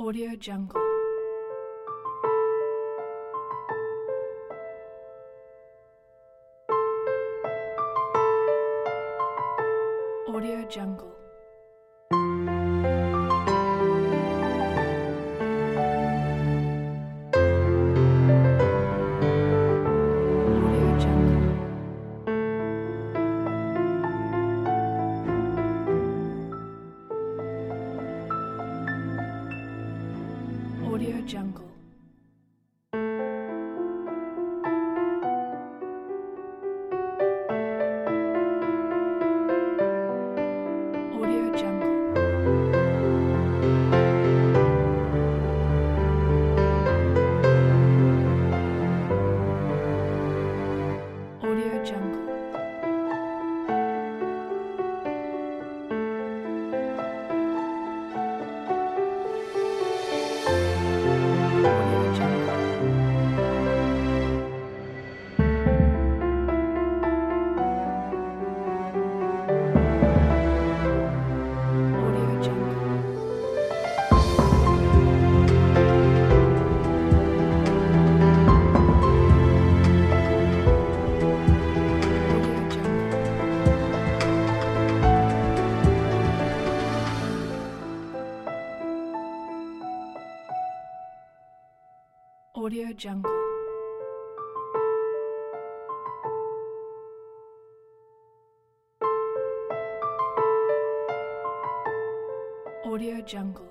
Audio Jungle. Audio Jungle. Audio Jungle. Audio Jungle. Audio Jungle. Audio Jungle. Audio Jungle. Audio Jungle. Audio Jungle. Audio Jungle. Audio Jungle.